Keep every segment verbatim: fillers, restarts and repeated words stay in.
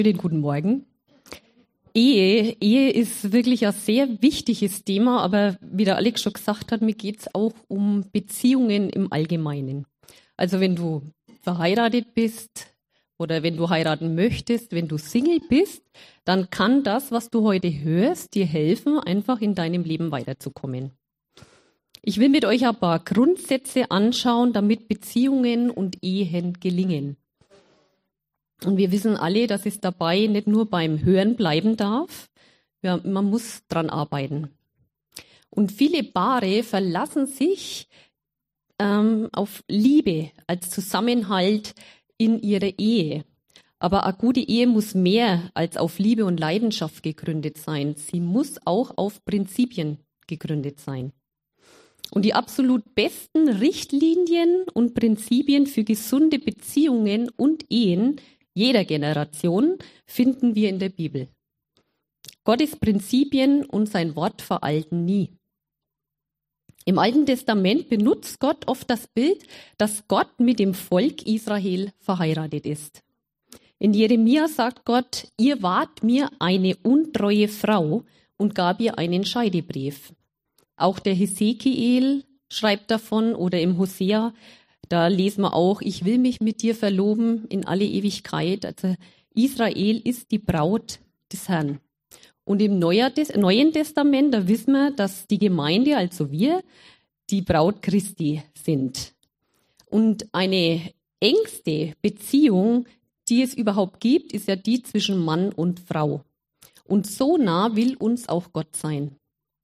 Schönen guten Morgen. Ehe, Ehe ist wirklich ein sehr wichtiges Thema, aber wie der Alex schon gesagt hat, mir geht es auch um Beziehungen im Allgemeinen. Also wenn du verheiratet bist oder wenn du heiraten möchtest, wenn du Single bist, dann kann das, was du heute hörst, dir helfen, einfach in deinem Leben weiterzukommen. Ich will mit euch ein paar Grundsätze anschauen, damit Beziehungen und Ehen gelingen. Und wir wissen alle, dass es dabei nicht nur beim Hören bleiben darf, ja, man muss dran arbeiten. Und viele Paare verlassen sich ähm, auf Liebe als Zusammenhalt in ihrer Ehe. Aber eine gute Ehe muss mehr als auf Liebe und Leidenschaft gegründet sein. Sie muss auch auf Prinzipien gegründet sein. Und die absolut besten Richtlinien und Prinzipien für gesunde Beziehungen und Ehen jeder Generation finden wir in der Bibel. Gottes Prinzipien und sein Wort veralten nie. Im Alten Testament benutzt Gott oft das Bild, dass Gott mit dem Volk Israel verheiratet ist. In Jeremia sagt Gott, ihr wart mir eine untreue Frau und gab ihr einen Scheidebrief. Auch der Hesekiel schreibt davon oder im Hosea, da lesen wir auch, ich will mich mit dir verloben in alle Ewigkeit. Also Israel ist die Braut des Herrn. Und im Neuen Testament, da wissen wir, dass die Gemeinde, also wir, die Braut Christi sind. Und eine engste Beziehung, die es überhaupt gibt, ist ja die zwischen Mann und Frau. Und so nah will uns auch Gott sein.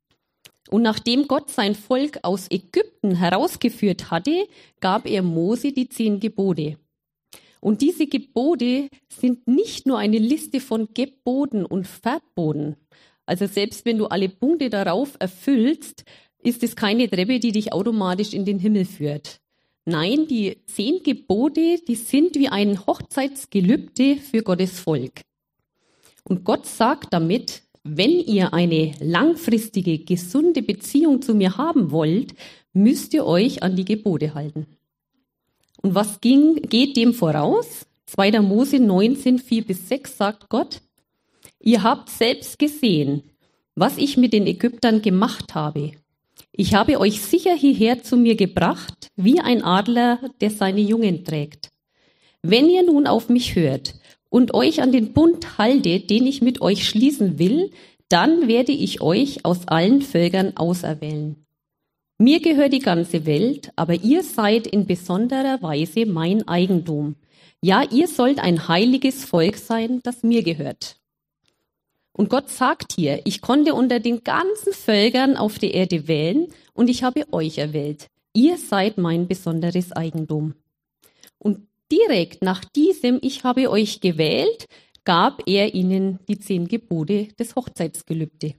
Und nachdem Gott sein Volk aus Ägypten herausgeführt hatte, gab er Mose die zehn Gebote. Und diese Gebote sind nicht nur eine Liste von Geboten und Verboten. Also selbst wenn du alle Punkte darauf erfüllst, ist es keine Treppe, die dich automatisch in den Himmel führt. Nein, die zehn Gebote, die sind wie ein Hochzeitsgelübde für Gottes Volk. Und Gott sagt damit, wenn ihr eine langfristige, gesunde Beziehung zu mir haben wollt, müsst ihr euch an die Gebote halten. Und was ging, geht dem voraus? zweiter Mose neunzehn, vier bis sechs sagt Gott, ihr habt selbst gesehen, was ich mit den Ägyptern gemacht habe. Ich habe euch sicher hierher zu mir gebracht, wie ein Adler, der seine Jungen trägt. Wenn ihr nun auf mich hört und euch an den Bund haltet, den ich mit euch schließen will, dann werde ich euch aus allen Völkern auserwählen. Mir gehört die ganze Welt, aber ihr seid in besonderer Weise mein Eigentum. Ja, ihr sollt ein heiliges Volk sein, das mir gehört. Und Gott sagt hier, ich konnte unter den ganzen Völkern auf der Erde wählen und ich habe euch erwählt. Ihr seid mein besonderes Eigentum. Und direkt nach diesem, ich habe euch gewählt, gab er ihnen die zehn Gebote des Hochzeitsgelübde.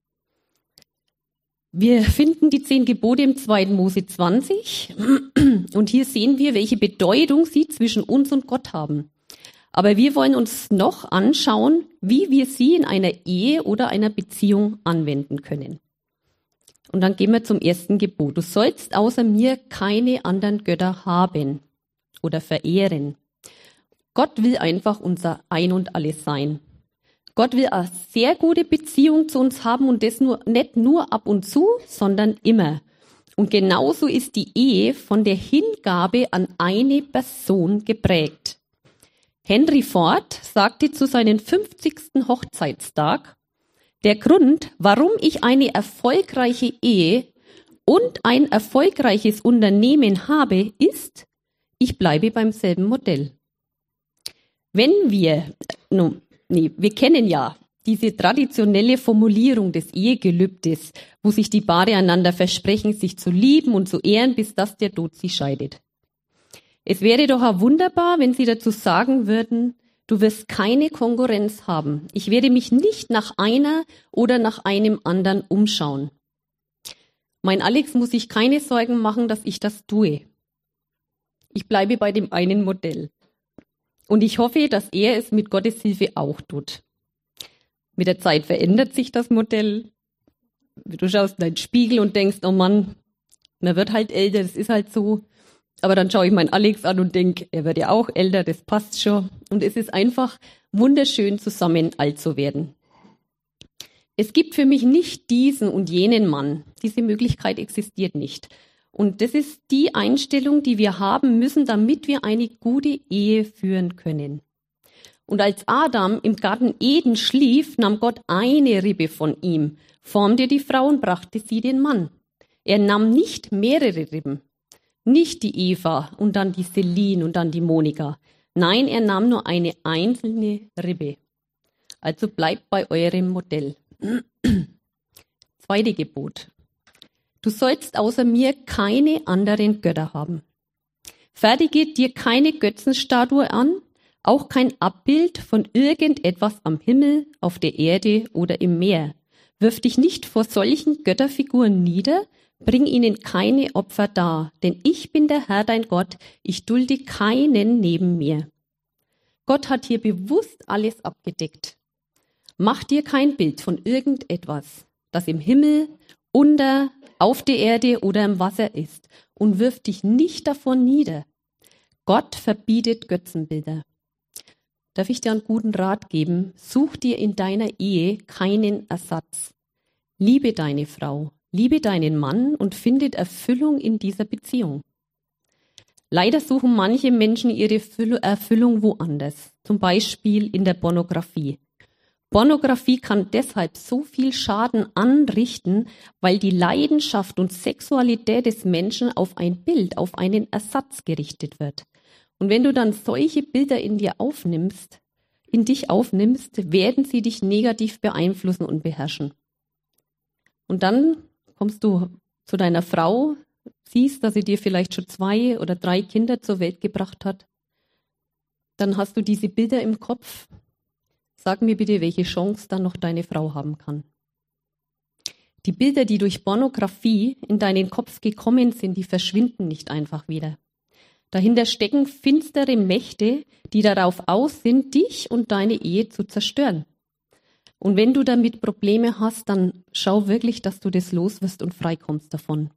Wir finden die zehn Gebote im zweiten Mose zwanzig und hier sehen wir, welche Bedeutung sie zwischen uns und Gott haben. Aber wir wollen uns noch anschauen, wie wir sie in einer Ehe oder einer Beziehung anwenden können. Und dann gehen wir zum ersten Gebot. Du sollst außer mir keine anderen Götter haben oder verehren. Gott will einfach unser Ein und Alles sein. Gott will eine sehr gute Beziehung zu uns haben und das nur, nicht nur ab und zu, sondern immer. Und genauso ist die Ehe von der Hingabe an eine Person geprägt. Henry Ford sagte zu seinem fünfzigsten Hochzeitstag, der Grund, warum ich eine erfolgreiche Ehe und ein erfolgreiches Unternehmen habe, ist, ich bleibe beim selben Modell. Wenn wir, no, nee, wir kennen ja diese traditionelle Formulierung des Ehegelübdes, wo sich die Paare einander versprechen, sich zu lieben und zu ehren, bis dass der Tod sie scheidet. Es wäre doch auch wunderbar, wenn sie dazu sagen würden, du wirst keine Konkurrenz haben. Ich werde mich nicht nach einer oder nach einem anderen umschauen. Mein Alex muss sich keine Sorgen machen, dass ich das tue. Ich bleibe bei dem einen Modell. Und ich hoffe, dass er es mit Gottes Hilfe auch tut. Mit der Zeit verändert sich das Modell. Du schaust in deinen Spiegel und denkst, oh Mann, man wird halt älter, das ist halt so. Aber dann schaue ich meinen Alex an und denke, er wird ja auch älter, das passt schon. Und es ist einfach wunderschön zusammen alt zu werden. Es gibt für mich nicht diesen und jenen Mann. Diese Möglichkeit existiert nicht. Und das ist die Einstellung, die wir haben müssen, damit wir eine gute Ehe führen können. Und als Adam im Garten Eden schlief, nahm Gott eine Ribbe von ihm, formte die Frau und brachte sie den Mann. Er nahm nicht mehrere Ribben, nicht die Eva und dann die Celine und dann die Monika. Nein, er nahm nur eine einzelne Ribbe. Also bleibt bei eurem Modell. Zweite Gebot. Du sollst außer mir keine anderen Götter haben. Fertige dir keine Götzenstatue an, auch kein Abbild von irgendetwas am Himmel, auf der Erde oder im Meer. Wirf dich nicht vor solchen Götterfiguren nieder, bring ihnen keine Opfer dar, denn ich bin der Herr dein Gott, ich dulde keinen neben mir. Gott hat hier bewusst alles abgedeckt. Mach dir kein Bild von irgendetwas, das im Himmel, unter, auf der Erde oder im Wasser ist, und wirf dich nicht davor nieder. Gott verbietet Götzenbilder. Darf ich dir einen guten Rat geben? Such dir in deiner Ehe keinen Ersatz. Liebe deine Frau, liebe deinen Mann und finde Erfüllung in dieser Beziehung. Leider suchen manche Menschen ihre Erfüllung woanders, zum Beispiel in der Pornografie. Pornografie kann deshalb so viel Schaden anrichten, weil die Leidenschaft und Sexualität des Menschen auf ein Bild, auf einen Ersatz gerichtet wird. Und wenn du dann solche Bilder in dir aufnimmst, in dich aufnimmst, werden sie dich negativ beeinflussen und beherrschen. Und dann kommst du zu deiner Frau, siehst, dass sie dir vielleicht schon zwei oder drei Kinder zur Welt gebracht hat. Dann hast du diese Bilder im Kopf. Sag mir bitte, welche Chance dann noch deine Frau haben kann. Die Bilder, die durch Pornografie in deinen Kopf gekommen sind, die verschwinden nicht einfach wieder. Dahinter stecken finstere Mächte, die darauf aus sind, dich und deine Ehe zu zerstören. Und wenn du damit Probleme hast, dann schau wirklich, dass du das los wirst und freikommst davon.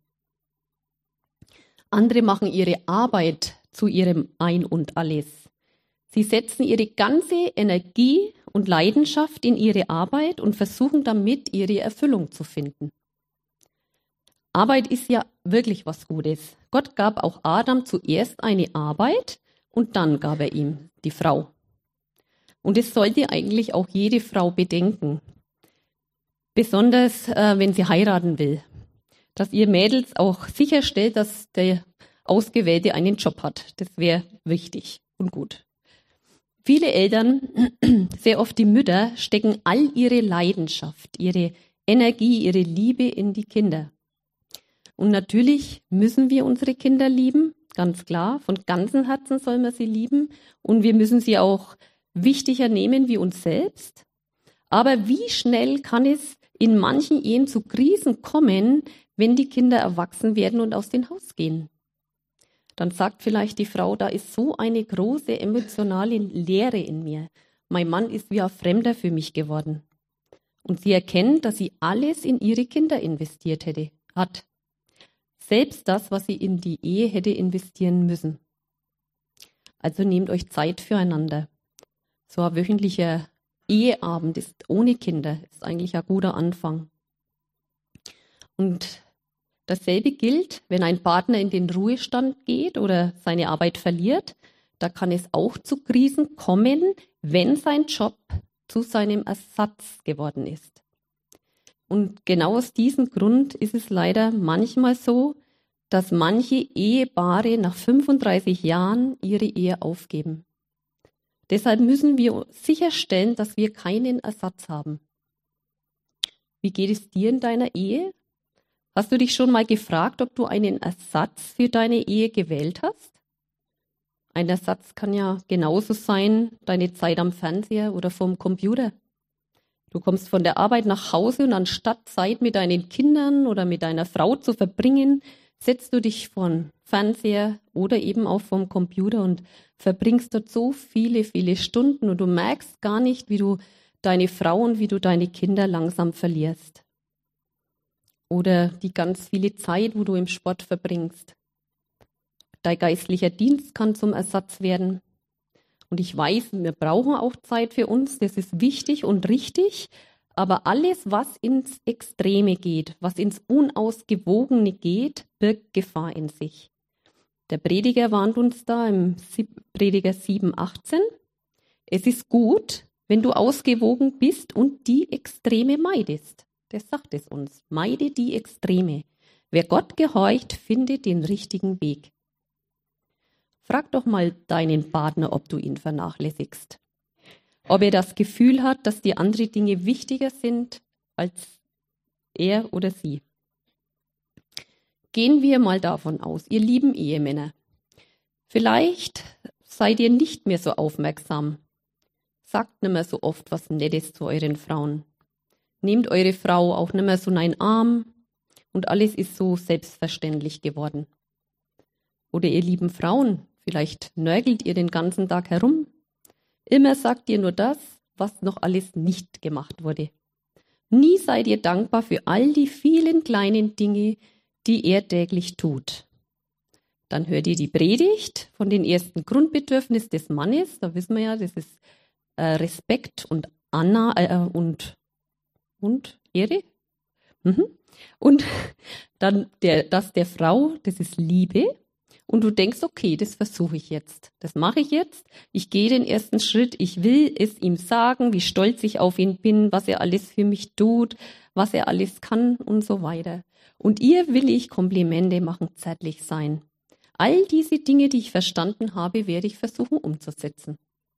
Andere machen ihre Arbeit zu ihrem Ein und Alles. Sie setzen ihre ganze Energie und Leidenschaft in ihre Arbeit und versuchen damit, ihre Erfüllung zu finden. Arbeit ist ja wirklich was Gutes. Gott gab auch Adam zuerst eine Arbeit und dann gab er ihm die Frau. Und es sollte eigentlich auch jede Frau bedenken, besonders äh, wenn sie heiraten will, dass ihr Mädels auch sicherstellt, dass der Ausgewählte einen Job hat. Das wäre wichtig und gut. Viele Eltern, sehr oft die Mütter, stecken all ihre Leidenschaft, ihre Energie, ihre Liebe in die Kinder. Und natürlich müssen wir unsere Kinder lieben, ganz klar. Von ganzem Herzen sollen wir sie lieben. Und wir müssen sie auch wichtiger nehmen wie uns selbst. Aber wie schnell kann es in manchen Ehen zu Krisen kommen, wenn die Kinder erwachsen werden und aus dem Haus gehen? Dann sagt vielleicht die Frau, da ist so eine große emotionale Leere in mir. Mein Mann ist wie ein Fremder für mich geworden. Und sie erkennt, dass sie alles in ihre Kinder investiert hätte, hat. Selbst das, was sie in die Ehe hätte investieren müssen. Also nehmt euch Zeit füreinander. So ein wöchentlicher Eheabend ist ohne Kinder, ist eigentlich ein guter Anfang. Und dasselbe gilt, wenn ein Partner in den Ruhestand geht oder seine Arbeit verliert, da kann es auch zu Krisen kommen, wenn sein Job zu seinem Ersatz geworden ist. Und genau aus diesem Grund ist es leider manchmal so, dass manche Ehepaare nach fünfunddreißig Jahren ihre Ehe aufgeben. Deshalb müssen wir sicherstellen, dass wir keinen Ersatz haben. Wie geht es dir in deiner Ehe? Hast du dich schon mal gefragt, ob du einen Ersatz für deine Ehe gewählt hast? Ein Ersatz kann ja genauso sein, deine Zeit am Fernseher oder vorm Computer. Du kommst von der Arbeit nach Hause und anstatt Zeit mit deinen Kindern oder mit deiner Frau zu verbringen, setzt du dich vor den Fernseher oder eben auch vom Computer und verbringst dort so viele, viele Stunden und du merkst gar nicht, wie du deine Frau und wie du deine Kinder langsam verlierst. Oder die ganz viele Zeit, wo du im Sport verbringst. Dein geistlicher Dienst kann zum Ersatz werden. Und ich weiß, wir brauchen auch Zeit für uns, das ist wichtig und richtig. Aber alles, was ins Extreme geht, was ins Unausgewogene geht, birgt Gefahr in sich. Der Prediger warnt uns da im Prediger sieben, achtzehn. Es ist gut, wenn du ausgewogen bist und die Extreme meidest. Das sagt es uns. Meide die Extreme. Wer Gott gehorcht, findet den richtigen Weg. Frag doch mal deinen Partner, ob du ihn vernachlässigst. Ob er das Gefühl hat, dass dir andere Dinge wichtiger sind als er oder sie. Gehen wir mal davon aus, ihr lieben Ehemänner. Vielleicht seid ihr nicht mehr so aufmerksam. Sagt nicht mehr so oft was Nettes zu euren Frauen. Nehmt eure Frau auch nicht mehr so in einen Arm und alles ist so selbstverständlich geworden. Oder ihr lieben Frauen, vielleicht nörgelt ihr den ganzen Tag herum. Immer sagt ihr nur das, was noch alles nicht gemacht wurde. Nie seid ihr dankbar für all die vielen kleinen Dinge, die er täglich tut. Dann hört ihr die Predigt von den ersten Grundbedürfnissen des Mannes. Da wissen wir ja, das ist äh, Respekt und Anna äh, und und Ehre. Mhm. Und dann der, das der Frau, das ist Liebe. Und du denkst, okay, das versuche ich jetzt. Das mache ich jetzt. Ich gehe den ersten Schritt. Ich will es ihm sagen, wie stolz ich auf ihn bin, was er alles für mich tut, was er alles kann und so weiter. Und ihr will ich Komplimente machen, zärtlich sein. All diese Dinge, die ich verstanden habe, werde ich versuchen umzusetzen.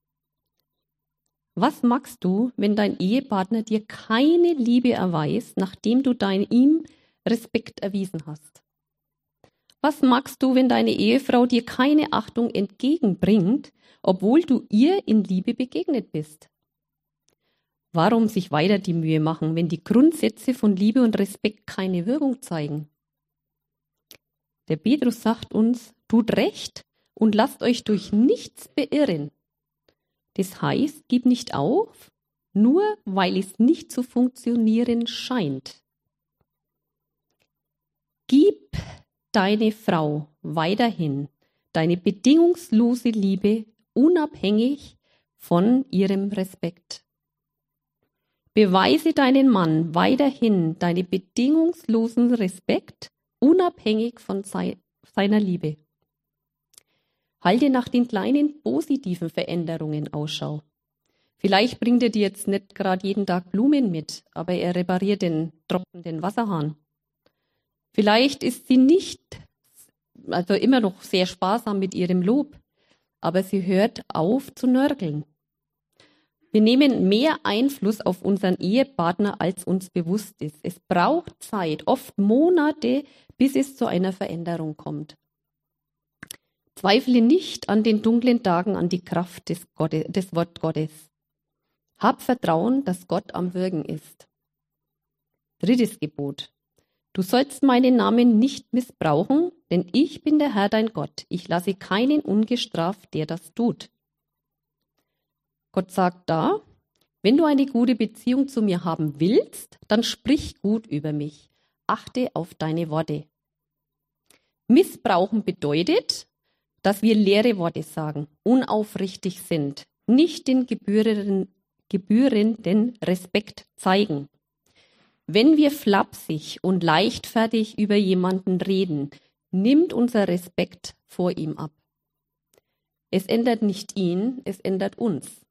Was magst du, wenn dein Ehepartner dir keine Liebe erweist, nachdem du dein, ihm Respekt erwiesen hast? Was magst du, wenn deine Ehefrau dir keine Achtung entgegenbringt, obwohl du ihr in Liebe begegnet bist? Warum sich weiter die Mühe machen, wenn die Grundsätze von Liebe und Respekt keine Wirkung zeigen? Der Petrus sagt uns, tut recht und lasst euch durch nichts beirren. Das heißt, gib nicht auf, nur weil es nicht zu funktionieren scheint. Gib deine Frau weiterhin deine bedingungslose Liebe, unabhängig von ihrem Respekt. Beweise deinen Mann weiterhin deinen bedingungslosen Respekt, unabhängig von sei- seiner Liebe. Halte nach den kleinen positiven Veränderungen Ausschau. Vielleicht bringt er dir jetzt nicht gerade jeden Tag Blumen mit, aber er repariert den tropfenden Wasserhahn. Vielleicht ist sie nicht, also immer noch sehr sparsam mit ihrem Lob, aber sie hört auf zu nörgeln. Wir nehmen mehr Einfluss auf unseren Ehepartner, als uns bewusst ist. Es braucht Zeit, oft Monate, bis es zu einer Veränderung kommt. Zweifle nicht an den dunklen Tagen an die Kraft des, Gottes, des Wort Gottes. Hab Vertrauen, dass Gott am Wirken ist. Drittes Gebot. Du sollst meinen Namen nicht missbrauchen, denn ich bin der Herr dein Gott. Ich lasse keinen ungestraft, der das tut. Gott sagt da, wenn du eine gute Beziehung zu mir haben willst, dann sprich gut über mich. Achte auf deine Worte. Missbrauchen bedeutet, dass wir leere Worte sagen, unaufrichtig sind, nicht den gebührenden, gebührenden Respekt zeigen. Wenn wir flapsig und leichtfertig über jemanden reden, nimmt unser Respekt vor ihm ab. Es ändert nicht ihn, es ändert uns.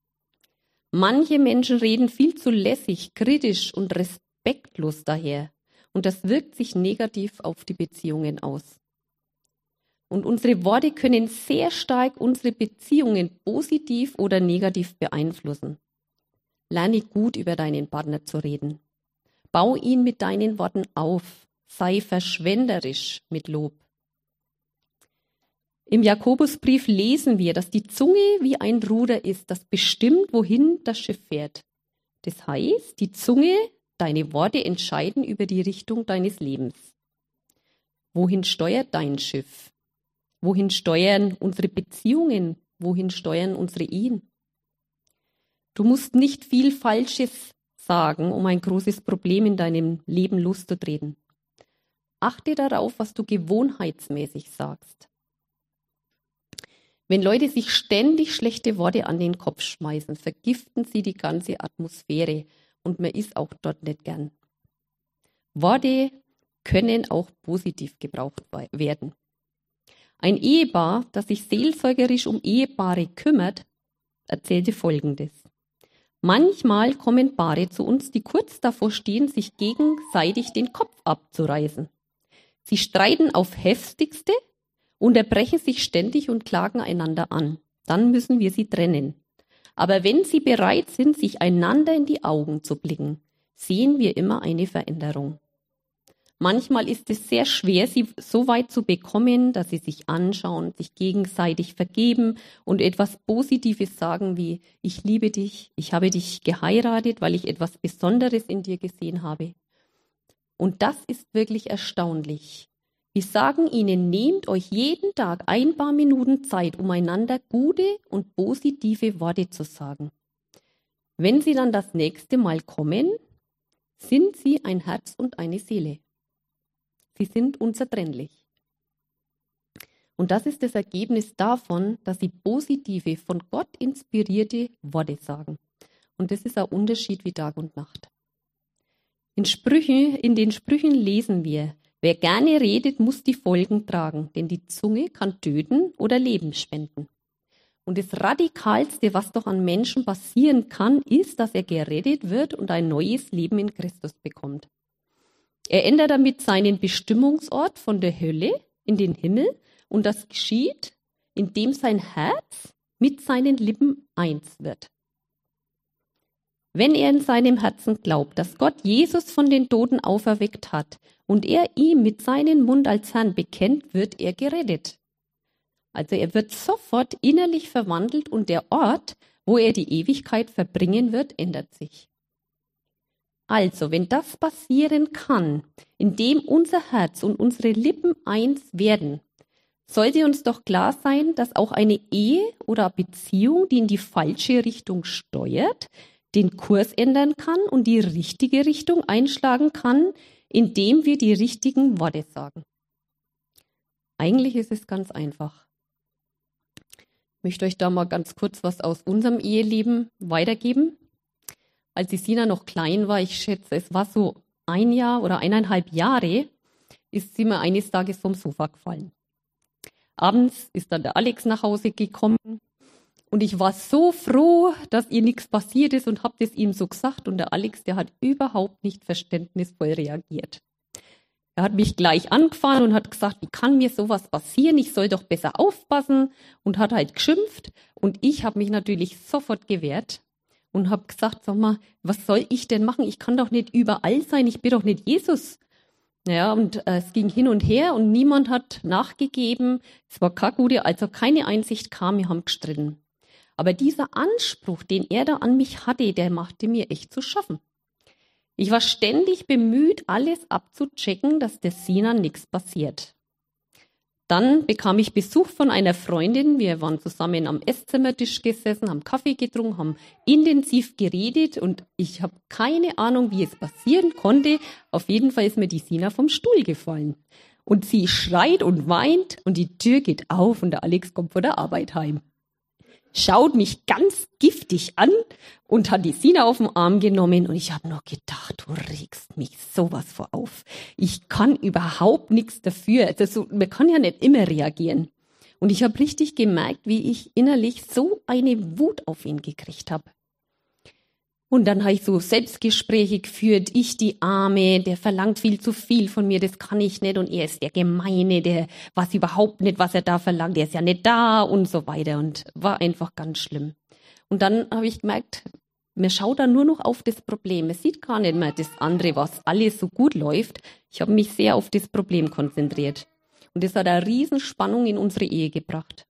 Manche Menschen reden viel zu lässig, kritisch und respektlos daher. Und das wirkt sich negativ auf die Beziehungen aus. Und unsere Worte können sehr stark unsere Beziehungen positiv oder negativ beeinflussen. Lerne gut über deinen Partner zu reden. Bau ihn mit deinen Worten auf. Sei verschwenderisch mit Lob. Im Jakobusbrief lesen wir, dass die Zunge wie ein Ruder ist, das bestimmt, wohin das Schiff fährt. Das heißt, die Zunge, deine Worte entscheiden über die Richtung deines Lebens. Wohin steuert dein Schiff? Wohin steuern unsere Beziehungen? Wohin steuern unsere Ehen? Du musst nicht viel Falsches sagen, um ein großes Problem in deinem Leben loszutreten. Achte darauf, was du gewohnheitsmäßig sagst. Wenn Leute sich ständig schlechte Worte an den Kopf schmeißen, vergiften sie die ganze Atmosphäre und man ist auch dort nicht gern. Worte können auch positiv gebraucht werden. Ein Ehepaar, das sich seelsorgerisch um Ehepaare kümmert, erzählte Folgendes. Manchmal kommen Paare zu uns, die kurz davor stehen, sich gegenseitig den Kopf abzureißen. Sie streiten auf heftigste, unterbrechen sich ständig und klagen einander an. Dann müssen wir sie trennen. Aber wenn sie bereit sind, sich einander in die Augen zu blicken, sehen wir immer eine Veränderung. Manchmal ist es sehr schwer, sie so weit zu bekommen, dass sie sich anschauen, sich gegenseitig vergeben und etwas Positives sagen wie, ich liebe dich, ich habe dich geheiratet, weil ich etwas Besonderes in dir gesehen habe. Und das ist wirklich erstaunlich. Wir sagen ihnen, nehmt euch jeden Tag ein paar Minuten Zeit, um einander gute und positive Worte zu sagen. Wenn sie dann das nächste Mal kommen, sind sie ein Herz und eine Seele. Sie sind unzertrennlich. Und das ist das Ergebnis davon, dass sie positive, von Gott inspirierte Worte sagen. Und das ist ein Unterschied wie Tag und Nacht. In Sprüchen, in den Sprüchen lesen wir, wer gerne redet, muss die Folgen tragen, denn die Zunge kann töten oder Leben spenden. Und das Radikalste, was doch an Menschen passieren kann, ist, dass er gerettet wird und ein neues Leben in Christus bekommt. Er ändert damit seinen Bestimmungsort von der Hölle in den Himmel und das geschieht, indem sein Herz mit seinen Lippen eins wird. Wenn er in seinem Herzen glaubt, dass Gott Jesus von den Toten auferweckt hat und er ihm mit seinem Mund als Herrn bekennt, wird er gerettet. Also er wird sofort innerlich verwandelt und der Ort, wo er die Ewigkeit verbringen wird, ändert sich. Also, wenn das passieren kann, indem unser Herz und unsere Lippen eins werden, sollte uns doch klar sein, dass auch eine Ehe oder Beziehung, die in die falsche Richtung steuert, den Kurs ändern kann und die richtige Richtung einschlagen kann, indem wir die richtigen Worte sagen. Eigentlich ist es ganz einfach. Ich möchte euch da mal ganz kurz was aus unserem Eheleben weitergeben. Als die Sina noch klein war, ich schätze, es war so ein Jahr oder eineinhalb Jahre, ist sie mir eines Tages vom Sofa gefallen. Abends ist dann der Alex nach Hause gekommen und ich war so froh, dass ihr nichts passiert ist und habe das ihm so gesagt. Und der Alex, der hat überhaupt nicht verständnisvoll reagiert. Er hat mich gleich angefahren und hat gesagt, wie kann mir sowas passieren? Ich soll doch besser aufpassen und hat halt geschimpft. Und ich habe mich natürlich sofort gewehrt. Und habe gesagt, sag mal, was soll ich denn machen? Ich kann doch nicht überall sein, ich bin doch nicht Jesus. Ja, und äh, es ging hin und her und niemand hat nachgegeben. Es war keine gute, also keine Einsicht kam, wir haben gestritten. Aber dieser Anspruch, den er da an mich hatte, der machte mir echt zu schaffen. Ich war ständig bemüht, alles abzuchecken, dass der Sina nichts passiert. Dann bekam ich Besuch von einer Freundin. Wir waren zusammen am Esszimmertisch gesessen, haben Kaffee getrunken, haben intensiv geredet und ich habe keine Ahnung, wie es passieren konnte. Auf jeden Fall ist mir die Sina vom Stuhl gefallen. Und sie schreit und weint und die Tür geht auf und der Alex kommt von der Arbeit heim. Schaut mich ganz giftig an und hat die Sina auf den Arm genommen und ich habe noch gedacht, du regst mich sowas vor auf. Ich kann überhaupt nichts dafür. Also, man kann ja nicht immer reagieren. Und ich habe richtig gemerkt, wie ich innerlich so eine Wut auf ihn gekriegt habe. Und dann habe ich so Selbstgespräche geführt, ich die Arme, der verlangt viel zu viel von mir, das kann ich nicht und er ist der Gemeine, der weiß überhaupt nicht, was er da verlangt, der ist ja nicht da und so weiter und war einfach ganz schlimm. Und dann habe ich gemerkt, man schaut da nur noch auf das Problem, man sieht gar nicht mehr das andere, was alles so gut läuft. Ich habe mich sehr auf das Problem konzentriert und das hat eine Riesenspannung in unsere Ehe gebracht.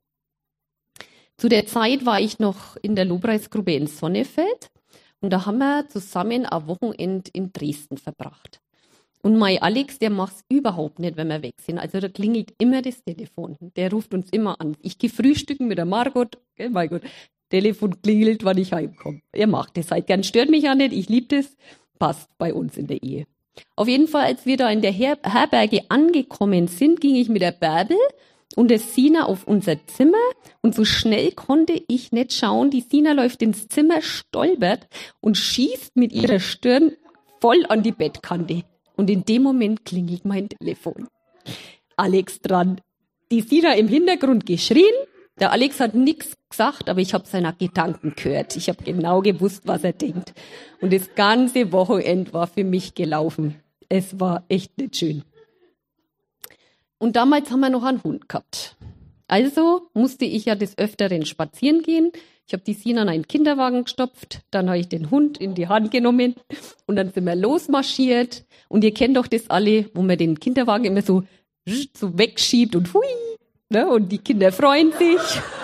Zu der Zeit war ich noch in der Lobpreisgruppe in Sonnefeld. Und da haben wir zusammen ein Wochenende in Dresden verbracht. Und mein Alex, der macht es überhaupt nicht, wenn wir weg sind. Also da klingelt immer das Telefon. Der ruft uns immer an. Ich gehe frühstücken mit der Margot. Oh mein Gott, Telefon klingelt, wann ich heimkomme. Er macht das halt gern, stört mich auch nicht. Ich liebe das. Passt bei uns in der Ehe. Auf jeden Fall, als wir da in der Her- Herberge angekommen sind, ging ich mit der Bärbel und der Sina auf unser Zimmer und so schnell konnte ich nicht schauen. Die Sina läuft ins Zimmer, stolpert und schießt mit ihrer Stirn voll an die Bettkante. Und in dem Moment klingelt mein Telefon. Alex dran. Die Sina im Hintergrund geschrien. Der Alex hat nichts gesagt, aber ich habe seine Gedanken gehört. Ich habe genau gewusst, was er denkt. Und das ganze Wochenende war für mich gelaufen. Es war echt nicht schön. Und damals haben wir noch einen Hund gehabt. Also musste ich ja des Öfteren spazieren gehen. Ich habe die Sina in einen Kinderwagen gestopft, dann habe ich den Hund in die Hand genommen und dann sind wir losmarschiert. Und ihr kennt doch das alle, wo man den Kinderwagen immer so, so wegschiebt und hui, ne? Und die Kinder freuen sich.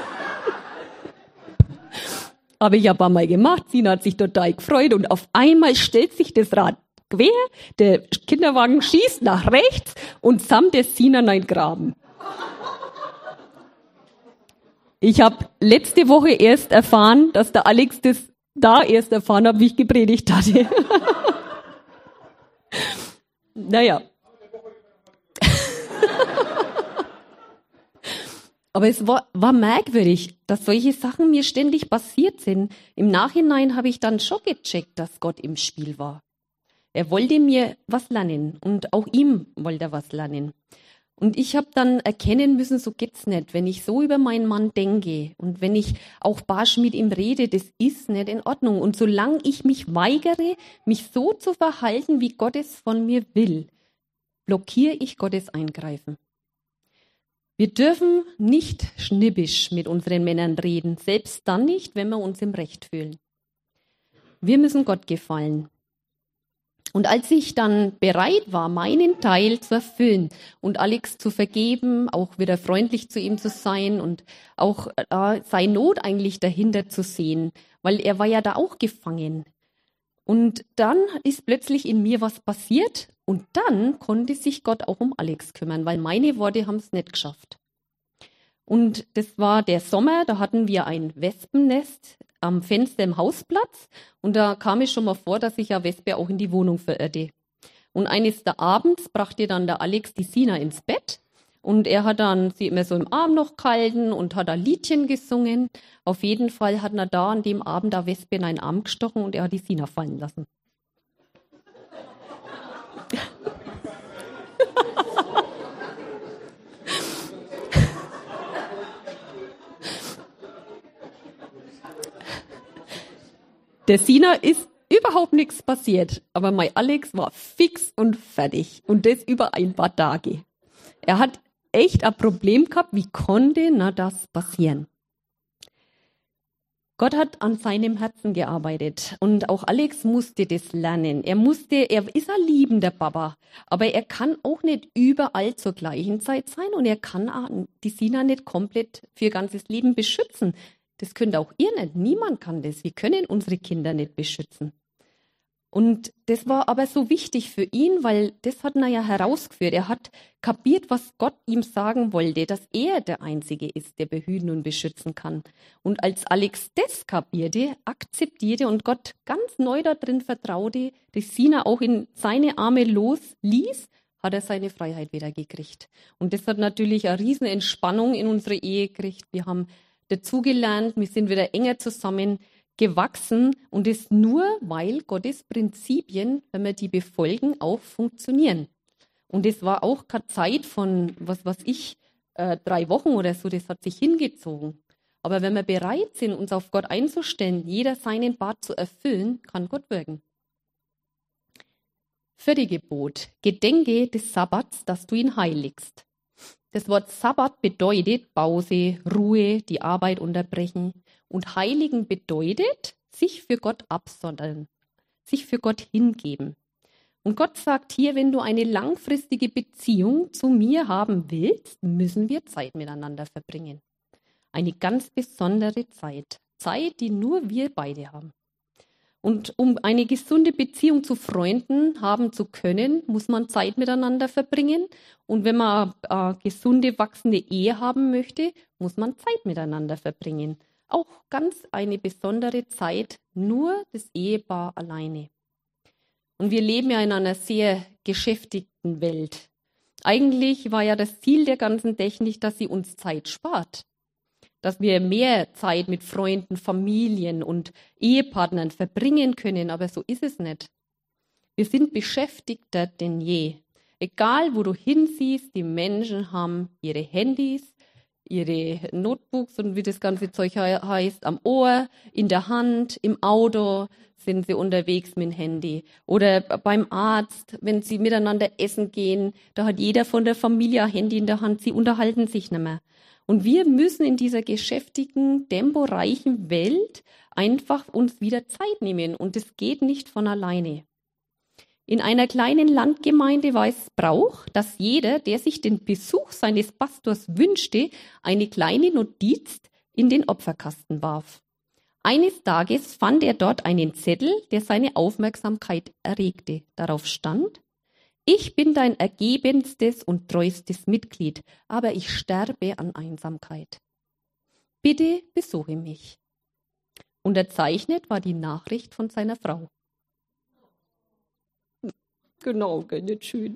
Habe ich ein paar Mal gemacht, Sina hat sich total gefreut und auf einmal stellt sich das Rad quer, der Kinderwagen schießt nach rechts und samt der Sina in den Graben. Ich habe letzte Woche erst erfahren, dass der Alex das da erst erfahren hat, wie ich gepredigt hatte. Naja. Aber es war, war merkwürdig, dass solche Sachen mir ständig passiert sind. Im Nachhinein habe ich dann schon gecheckt, dass Gott im Spiel war. Er wollte mir was lernen und auch ihm wollte er was lernen. Und ich habe dann erkennen müssen, so geht's nicht. Wenn ich so über meinen Mann denke und wenn ich auch barsch mit ihm rede, das ist nicht in Ordnung. Und solange ich mich weigere, mich so zu verhalten, wie Gott es von mir will, blockiere ich Gottes Eingreifen. Wir dürfen nicht schnippisch mit unseren Männern reden, selbst dann nicht, wenn wir uns im Recht fühlen. Wir müssen Gott gefallen. Und als ich dann bereit war, meinen Teil zu erfüllen und Alex zu vergeben, auch wieder freundlich zu ihm zu sein und auch äh, seine Not eigentlich dahinter zu sehen, weil er war ja da auch gefangen. Und dann ist plötzlich in mir was passiert und dann konnte sich Gott auch um Alex kümmern, weil meine Worte haben es nicht geschafft. Und das war der Sommer, da hatten wir ein Wespennest am Fenster im Hausplatz und da kam es schon mal vor, dass sich eine Wespe auch in die Wohnung verirrte. Und eines der Abends brachte dann der Alex die Sina ins Bett und er hat dann sie immer so im Arm noch gehalten und hat ein Liedchen gesungen. Auf jeden Fall hat er da an dem Abend eine Wespe in einen Arm gestochen und er hat die Sina fallen lassen. Der Sina ist überhaupt nichts passiert, aber mein Alex war fix und fertig und das über ein paar Tage. Er hat echt ein Problem gehabt, wie konnte na das passieren? Gott hat an seinem Herzen gearbeitet und auch Alex musste das lernen. Er musste, er ist ein liebender Papa, aber er kann auch nicht überall zur gleichen Zeit sein und er kann auch die Sina nicht komplett für ihr ganzes Leben beschützen. Das könnt auch ihr nicht. Niemand kann das. Wir können unsere Kinder nicht beschützen. Und das war aber so wichtig für ihn, weil das hat er ja herausgeführt. Er hat kapiert, was Gott ihm sagen wollte, dass er der Einzige ist, der behüten und beschützen kann. Und als Alex das kapierte, akzeptierte und Gott ganz neu darin vertraute, die Sina auch in seine Arme losließ, hat er seine Freiheit wieder gekriegt. Und das hat natürlich eine riesen Entspannung in unsere Ehe gekriegt. Wir haben dazugelernt, wir sind wieder enger zusammen gewachsen und das nur, weil Gottes Prinzipien, wenn wir die befolgen, auch funktionieren. Und es war auch keine Zeit von, was weiß ich, äh, drei Wochen oder so, das hat sich hingezogen. Aber wenn wir bereit sind, uns auf Gott einzustellen, jeder seinen Part zu erfüllen, kann Gott wirken. Vierte Gebot: Gedenke des Sabbats, dass du ihn heiligst. Das Wort Sabbat bedeutet Pause, Ruhe, die Arbeit unterbrechen. Und heiligen bedeutet sich für Gott absondern, sich für Gott hingeben. Und Gott sagt hier, wenn du eine langfristige Beziehung zu mir haben willst, müssen wir Zeit miteinander verbringen. Eine ganz besondere Zeit. Zeit, die nur wir beide haben. Und um eine gesunde Beziehung zu Freunden haben zu können, muss man Zeit miteinander verbringen. Und wenn man eine gesunde, wachsende Ehe haben möchte, muss man Zeit miteinander verbringen. Auch ganz eine besondere Zeit, nur das Ehepaar alleine. Und wir leben ja in einer sehr geschäftigten Welt. Eigentlich war ja das Ziel der ganzen Technik, dass sie uns Zeit spart. Dass wir mehr Zeit mit Freunden, Familien und Ehepartnern verbringen können, aber so ist es nicht. Wir sind beschäftigter denn je. Egal, wo du hinsiehst, die Menschen haben ihre Handys, ihre Notebooks und wie das ganze Zeug heißt, am Ohr, in der Hand, im Auto sind sie unterwegs mit dem Handy. Oder beim Arzt, wenn sie miteinander essen gehen, da hat jeder von der Familie ein Handy in der Hand, sie unterhalten sich nicht mehr. Und wir müssen in dieser geschäftigen, temporeichen Welt einfach uns wieder Zeit nehmen. Und das geht nicht von alleine. In einer kleinen Landgemeinde war es Brauch, dass jeder, der sich den Besuch seines Pastors wünschte, eine kleine Notiz in den Opferkasten warf. Eines Tages fand er dort einen Zettel, der seine Aufmerksamkeit erregte. Darauf stand: Ich bin dein ergebenstes und treuestes Mitglied, aber ich sterbe an Einsamkeit. Bitte besuche mich. Unterzeichnet war die Nachricht von seiner Frau. Genau, nicht schön.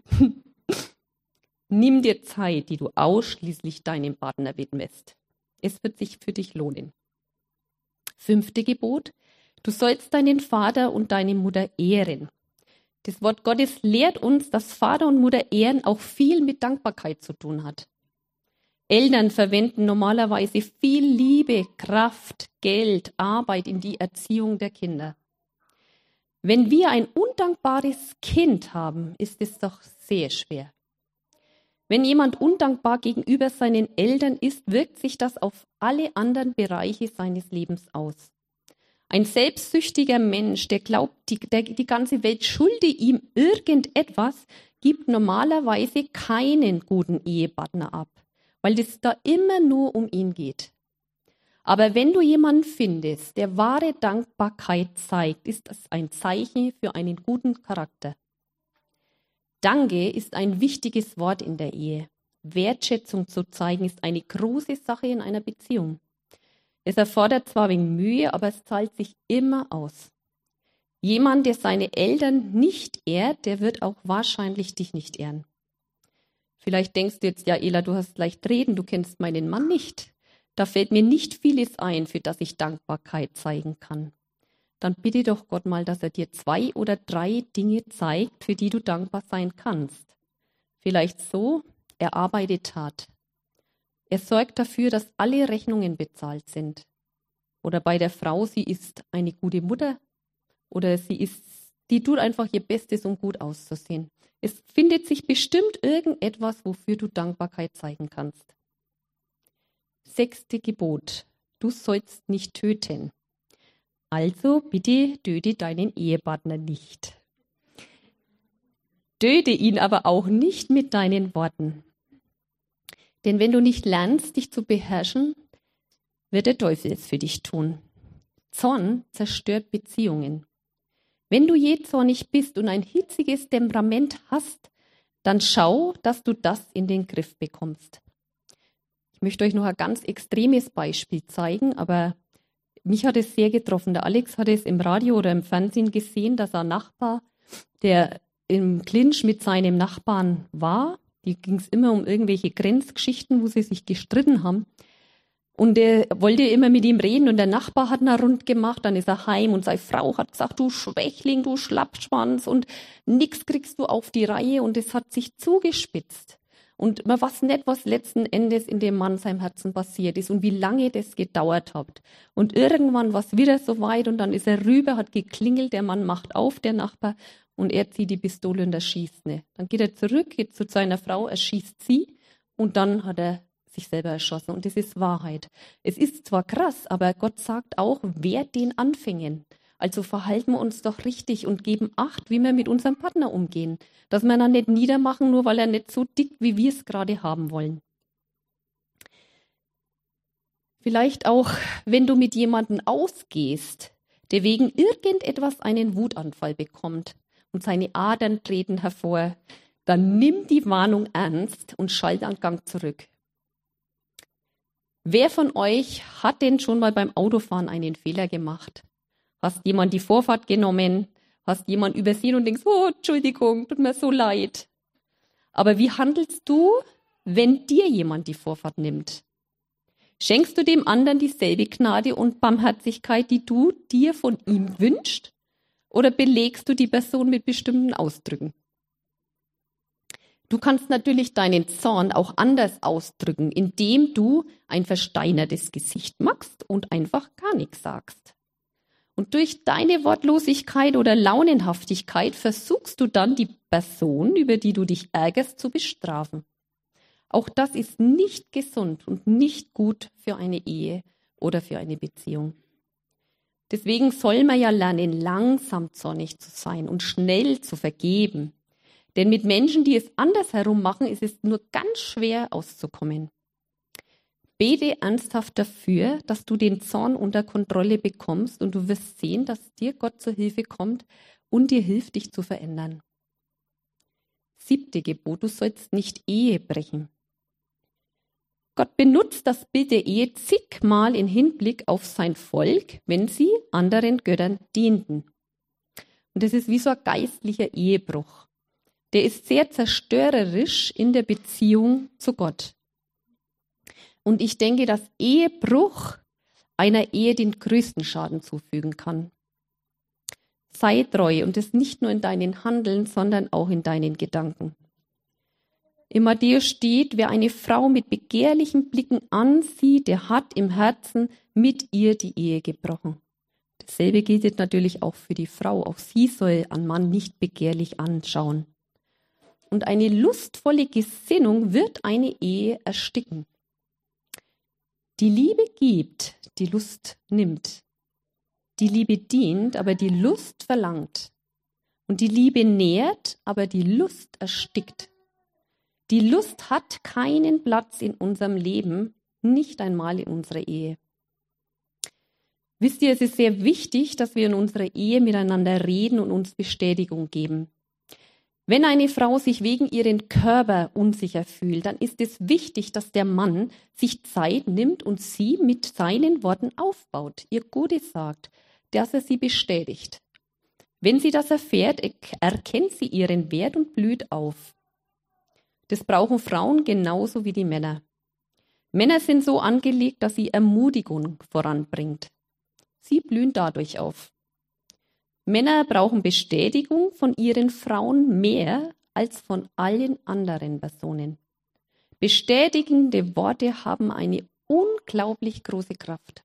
Nimm dir Zeit, die du ausschließlich deinem Partner widmest. Es wird sich für dich lohnen. Fünfte Gebot: Du sollst deinen Vater und deine Mutter ehren. Das Wort Gottes lehrt uns, dass Vater und Mutter ehren auch viel mit Dankbarkeit zu tun hat. Eltern verwenden normalerweise viel Liebe, Kraft, Geld, Arbeit in die Erziehung der Kinder. Wenn wir ein undankbares Kind haben, ist es doch sehr schwer. Wenn jemand undankbar gegenüber seinen Eltern ist, wirkt sich das auf alle anderen Bereiche seines Lebens aus. Ein selbstsüchtiger Mensch, der glaubt, die, der, die ganze Welt schulde ihm irgendetwas, gibt normalerweise keinen guten Ehepartner ab, weil es da immer nur um ihn geht. Aber wenn du jemanden findest, der wahre Dankbarkeit zeigt, ist das ein Zeichen für einen guten Charakter. Danke ist ein wichtiges Wort in der Ehe. Wertschätzung zu zeigen ist eine große Sache in einer Beziehung. Es erfordert zwar wenig Mühe, aber es zahlt sich immer aus. Jemand, der seine Eltern nicht ehrt, der wird auch wahrscheinlich dich nicht ehren. Vielleicht denkst du jetzt, ja Ela, du hast leicht reden, du kennst meinen Mann nicht. Da fällt mir nicht vieles ein, für das ich Dankbarkeit zeigen kann. Dann bitte doch Gott mal, dass er dir zwei oder drei Dinge zeigt, für die du dankbar sein kannst. Vielleicht so: Er arbeitet hart. Er sorgt dafür, dass alle Rechnungen bezahlt sind. Oder bei der Frau, sie ist eine gute Mutter. Oder sie ist, die tut einfach ihr Bestes, um gut auszusehen. Es findet sich bestimmt irgendetwas, wofür du Dankbarkeit zeigen kannst. Sechste Gebot: Du sollst nicht töten. Also bitte töte deinen Ehepartner nicht. Töte ihn aber auch nicht mit deinen Worten. Denn wenn du nicht lernst, dich zu beherrschen, wird der Teufel es für dich tun. Zorn zerstört Beziehungen. Wenn du jähzornig bist und ein hitziges Temperament hast, dann schau, dass du das in den Griff bekommst. Ich möchte euch noch ein ganz extremes Beispiel zeigen, aber mich hat es sehr getroffen. Der Alex hat es im Radio oder im Fernsehen gesehen, dass ein Nachbar, der im Clinch mit seinem Nachbarn war, die ging es immer um irgendwelche Grenzgeschichten, wo sie sich gestritten haben. Und er wollte immer mit ihm reden und der Nachbar hat ihn rund gemacht, dann ist er heim und seine Frau hat gesagt, du Schwächling, du Schlappschwanz und nix kriegst du auf die Reihe und es hat sich zugespitzt. Und man weiß nicht, was letzten Endes in dem Mann seinem Herzen passiert ist und wie lange das gedauert hat. Und irgendwann war es wieder so weit und dann ist er rüber, hat geklingelt, der Mann macht auf, der Nachbar, und er zieht die Pistole und erschießt ne. Dann geht er zurück, geht zu seiner Frau, erschießt sie und dann hat er sich selber erschossen. Und das ist Wahrheit. Es ist zwar krass, aber Gott sagt auch, wehrt den Anfängen. Also verhalten wir uns doch richtig und geben Acht, wie wir mit unserem Partner umgehen. Dass wir ihn nicht niedermachen, nur weil er nicht so dick, wie wir es gerade haben wollen. Vielleicht auch, wenn du mit jemandem ausgehst, der wegen irgendetwas einen Wutanfall bekommt und seine Adern treten hervor, dann nimm die Warnung ernst und schalt einen Gang zurück. Wer von euch hat denn schon mal beim Autofahren einen Fehler gemacht? Hast jemand die Vorfahrt genommen? Hast jemand übersehen und denkst, oh, Entschuldigung, tut mir so leid. Aber wie handelst du, wenn dir jemand die Vorfahrt nimmt? Schenkst du dem anderen dieselbe Gnade und Barmherzigkeit, die du dir von ihm wünschst? Oder belegst du die Person mit bestimmten Ausdrücken? Du kannst natürlich deinen Zorn auch anders ausdrücken, indem du ein versteinertes Gesicht machst und einfach gar nichts sagst. Und durch deine Wortlosigkeit oder Launenhaftigkeit versuchst du dann, die Person, über die du dich ärgerst, zu bestrafen. Auch das ist nicht gesund und nicht gut für eine Ehe oder für eine Beziehung. Deswegen soll man ja lernen, langsam zornig zu sein und schnell zu vergeben. Denn mit Menschen, die es andersherum machen, ist es nur ganz schwer auszukommen. Bete ernsthaft dafür, dass du den Zorn unter Kontrolle bekommst und du wirst sehen, dass dir Gott zur Hilfe kommt und dir hilft, dich zu verändern. Siebte Gebot, du sollst nicht Ehe brechen. Gott benutzt das Bild der Ehe zigmal in Hinblick auf sein Volk, wenn sie anderen Göttern dienten. Und das ist wie so ein geistlicher Ehebruch. Der ist sehr zerstörerisch in der Beziehung zu Gott. Und ich denke, dass Ehebruch einer Ehe den größten Schaden zufügen kann. Sei treu und das nicht nur in deinen Handeln, sondern auch in deinen Gedanken. Im Matthäus steht, wer eine Frau mit begehrlichen Blicken ansieht, der hat im Herzen mit ihr die Ehe gebrochen. Dasselbe gilt natürlich auch für die Frau. Auch sie soll einen Mann nicht begehrlich anschauen. Und eine lustvolle Gesinnung wird eine Ehe ersticken. Die Liebe gibt, die Lust nimmt. Die Liebe dient, aber die Lust verlangt. Und die Liebe nährt, aber die Lust erstickt. Die Lust hat keinen Platz in unserem Leben, nicht einmal in unserer Ehe. Wisst ihr, es ist sehr wichtig, dass wir in unserer Ehe miteinander reden und uns Bestätigung geben. Wenn eine Frau sich wegen ihrem Körper unsicher fühlt, dann ist es wichtig, dass der Mann sich Zeit nimmt und sie mit seinen Worten aufbaut, ihr Gutes sagt, dass er sie bestätigt. Wenn sie das erfährt, erkennt sie ihren Wert und blüht auf. Das brauchen Frauen genauso wie die Männer. Männer sind so angelegt, dass sie Ermutigung voranbringt. Sie blühen dadurch auf. Männer brauchen Bestätigung von ihren Frauen mehr als von allen anderen Personen. Bestätigende Worte haben eine unglaublich große Kraft.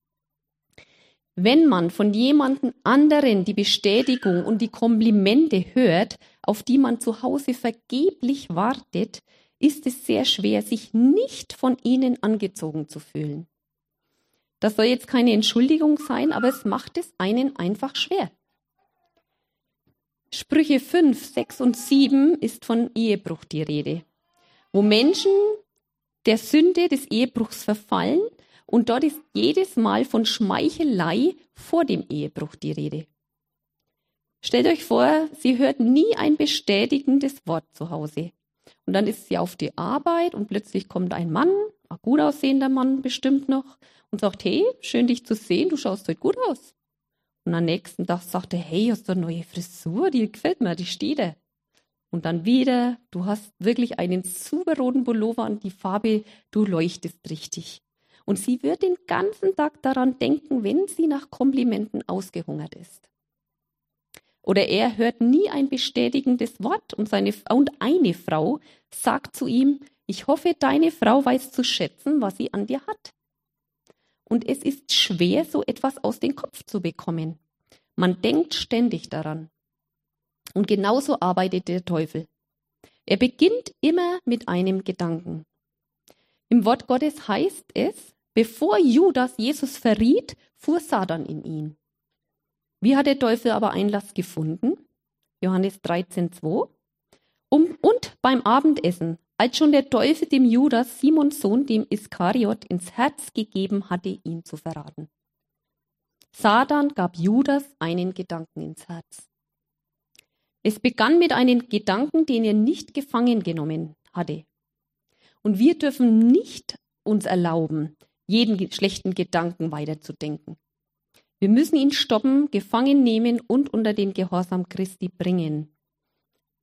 Wenn man von jemandem anderen die Bestätigung und die Komplimente hört, auf die man zu Hause vergeblich wartet, ist es sehr schwer, sich nicht von ihnen angezogen zu fühlen. Das soll jetzt keine Entschuldigung sein, aber es macht es einen einfach schwer. Sprüche fünf, sechs und sieben ist von Ehebruch die Rede, wo Menschen der Sünde des Ehebruchs verfallen und dort ist jedes Mal von Schmeichelei vor dem Ehebruch die Rede. Stellt euch vor, sie hört nie ein bestätigendes Wort zu Hause. Und dann ist sie auf die Arbeit und plötzlich kommt ein Mann, ein gut aussehender Mann bestimmt noch, und sagt, hey, schön dich zu sehen, du schaust heute gut aus. Und am nächsten Tag sagt er, hey, hast du eine neue Frisur, die gefällt mir, die steht dir. Und dann wieder, du hast wirklich einen super roten Pullover und die Farbe, du leuchtest richtig. Und sie wird den ganzen Tag daran denken, wenn sie nach Komplimenten ausgehungert ist. Oder er hört nie ein bestätigendes Wort und, seine, und eine Frau sagt zu ihm, ich hoffe, deine Frau weiß zu schätzen, was sie an dir hat. Und es ist schwer, so etwas aus dem Kopf zu bekommen. Man denkt ständig daran. Und genauso arbeitet der Teufel. Er beginnt immer mit einem Gedanken. Im Wort Gottes heißt es, bevor Judas Jesus verriet, fuhr Satan in ihn. Wie hat der Teufel aber Einlass gefunden? Johannes dreizehn, zwei. Um, und beim Abendessen, als schon der Teufel dem Judas, Simons Sohn, dem Iskariot, ins Herz gegeben hatte, ihn zu verraten. Satan gab Judas einen Gedanken ins Herz. Es begann mit einem Gedanken, den er nicht gefangen genommen hatte. Und wir dürfen nicht uns erlauben, jeden schlechten Gedanken weiterzudenken. Wir müssen ihn stoppen, gefangen nehmen und unter den Gehorsam Christi bringen.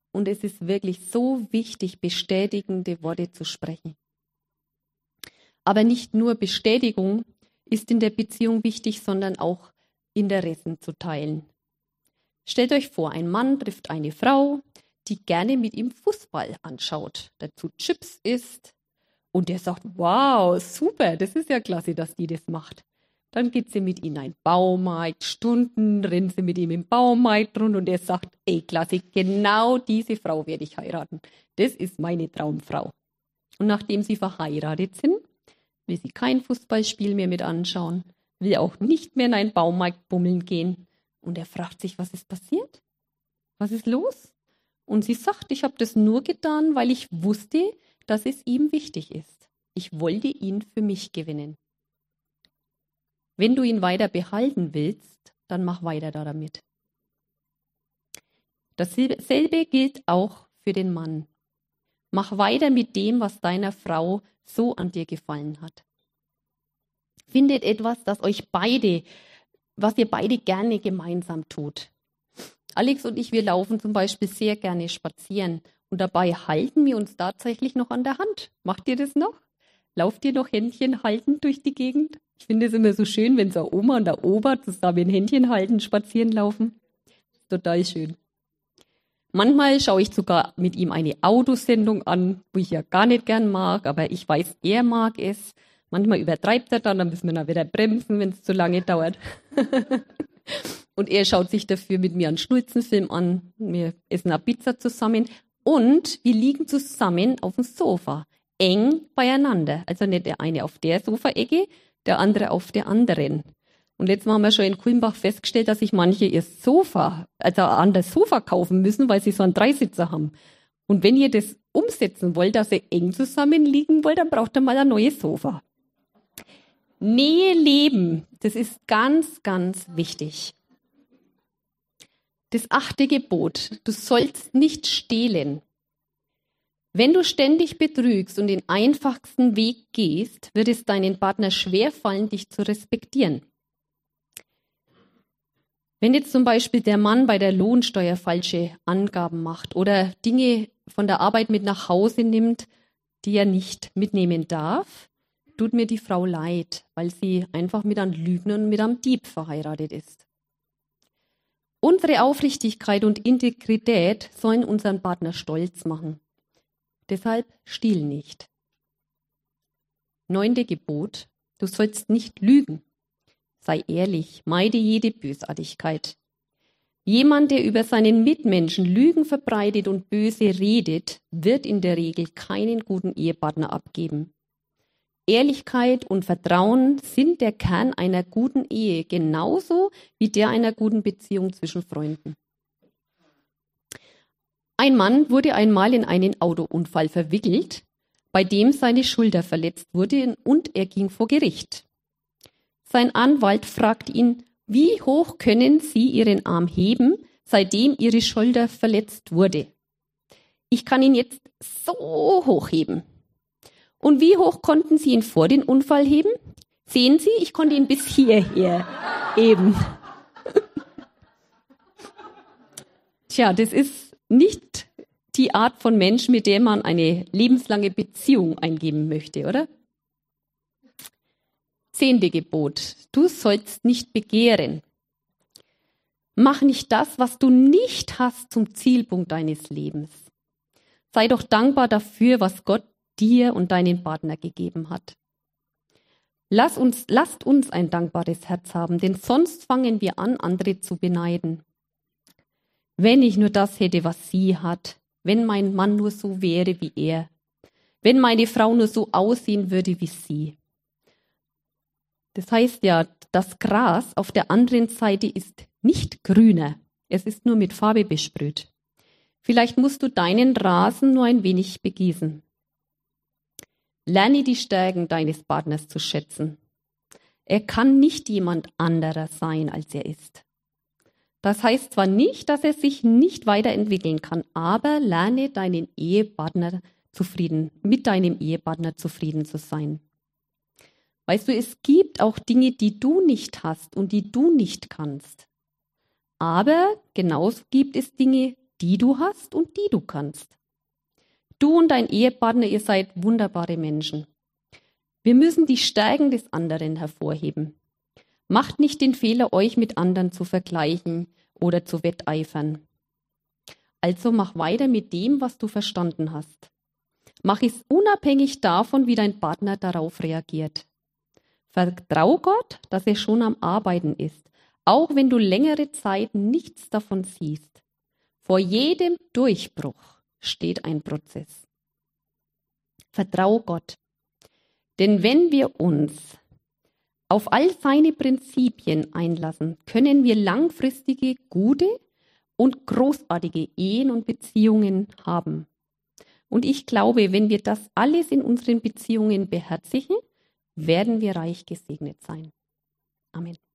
Und es ist wirklich so wichtig, bestätigende Worte zu sprechen. Aber nicht nur Bestätigung ist in der Beziehung wichtig, sondern auch Interessen zu teilen. Stellt euch vor, ein Mann trifft eine Frau, die gerne mit ihm Fußball anschaut, dazu Chips isst und der sagt, wow, super, das ist ja klasse, dass die das macht. Dann geht sie mit ihm in einen Baumarkt, Stunden rennt sie mit ihm im Baumarkt rum und er sagt, ey, klasse, genau diese Frau werde ich heiraten. Das ist meine Traumfrau. Und nachdem sie verheiratet sind, will sie kein Fußballspiel mehr mit anschauen, will auch nicht mehr in einen Baumarkt bummeln gehen. Und er fragt sich, was ist passiert? Was ist los? Und sie sagt, ich habe das nur getan, weil ich wusste, dass es ihm wichtig ist. Ich wollte ihn für mich gewinnen. Wenn du ihn weiter behalten willst, dann mach weiter damit. Dasselbe gilt auch für den Mann. Mach weiter mit dem, was deiner Frau so an dir gefallen hat. Findet etwas, das euch beide, was ihr beide gerne gemeinsam tut. Alex und ich, wir laufen zum Beispiel sehr gerne spazieren und dabei halten wir uns tatsächlich noch an der Hand. Macht ihr das noch? Lauft ihr noch Händchen haltend durch die Gegend? Ich finde es immer so schön, wenn so Oma und der Opa zusammen Händchen halten, spazieren laufen. Total schön. Manchmal schaue ich sogar mit ihm eine Autosendung an, wo ich ja gar nicht gern mag, aber ich weiß, er mag es. Manchmal übertreibt er dann, dann müssen wir dann wieder bremsen, wenn es zu lange dauert. Und er schaut sich dafür mit mir einen Schnulzenfilm an. Wir essen eine Pizza zusammen und wir liegen zusammen auf dem Sofa, eng beieinander. Also nicht der eine auf der Sofaecke, der andere auf der anderen. Und letztes Mal haben wir schon in Kulmbach festgestellt, dass sich manche ihr Sofa, also ein anderes Sofa kaufen müssen, weil sie so einen Dreisitzer haben. Und wenn ihr das umsetzen wollt, dass ihr eng zusammen liegen wollt, dann braucht ihr mal ein neues Sofa. Nähe leben, das ist ganz, ganz wichtig. Das achte Gebot, du sollst nicht stehlen. Wenn du ständig betrügst und den einfachsten Weg gehst, wird es deinen Partner schwerfallen, dich zu respektieren. Wenn jetzt zum Beispiel der Mann bei der Lohnsteuer falsche Angaben macht oder Dinge von der Arbeit mit nach Hause nimmt, die er nicht mitnehmen darf, tut mir die Frau leid, weil sie einfach mit einem Lügner und mit einem Dieb verheiratet ist. Unsere Aufrichtigkeit und Integrität sollen unseren Partner stolz machen. Deshalb stiehl nicht. Neunte Gebot, du sollst nicht lügen. Sei ehrlich, meide jede Bösartigkeit. Jemand, der über seinen Mitmenschen Lügen verbreitet und böse redet, wird in der Regel keinen guten Ehepartner abgeben. Ehrlichkeit und Vertrauen sind der Kern einer guten Ehe, genauso wie der einer guten Beziehung zwischen Freunden. Ein Mann wurde einmal in einen Autounfall verwickelt, bei dem seine Schulter verletzt wurde und er ging vor Gericht. Sein Anwalt fragte ihn, wie hoch können Sie Ihren Arm heben, seitdem Ihre Schulter verletzt wurde? Ich kann ihn jetzt so hoch heben. Und wie hoch konnten Sie ihn vor dem Unfall heben? Sehen Sie, ich konnte ihn bis hierher heben. Tja, das ist nicht die Art von Mensch, mit der man eine lebenslange Beziehung eingehen möchte, oder? Zehnte Gebot. Du sollst nicht begehren. Mach nicht das, was du nicht hast, zum Zielpunkt deines Lebens. Sei doch dankbar dafür, was Gott dir und deinen Partner gegeben hat. Lass uns, lasst uns ein dankbares Herz haben, denn sonst fangen wir an, andere zu beneiden. Wenn ich nur das hätte, was sie hat, wenn mein Mann nur so wäre wie er, wenn meine Frau nur so aussehen würde wie sie. Das heißt ja, das Gras auf der anderen Seite ist nicht grüner, es ist nur mit Farbe besprüht. Vielleicht musst du deinen Rasen nur ein wenig begießen. Lerne die Stärken deines Partners zu schätzen. Er kann nicht jemand anderer sein, als er ist. Das heißt zwar nicht, dass er sich nicht weiterentwickeln kann, aber lerne deinen Ehepartner zufrieden, mit deinem Ehepartner zufrieden zu sein. Weißt du, es gibt auch Dinge, die du nicht hast und die du nicht kannst. Aber genauso gibt es Dinge, die du hast und die du kannst. Du und dein Ehepartner, ihr seid wunderbare Menschen. Wir müssen die Stärken des anderen hervorheben. Macht nicht den Fehler, euch mit anderen zu vergleichen oder zu wetteifern. Also mach weiter mit dem, was du verstanden hast. Mach es unabhängig davon, wie dein Partner darauf reagiert. Vertrau Gott, dass er schon am Arbeiten ist, auch wenn du längere Zeit nichts davon siehst. Vor jedem Durchbruch steht ein Prozess. Vertrau Gott. Denn wenn wir uns auf all seine Prinzipien einlassen, können wir langfristige, gute und großartige Ehen und Beziehungen haben. Und ich glaube, wenn wir das alles in unseren Beziehungen beherzigen, werden wir reich gesegnet sein. Amen.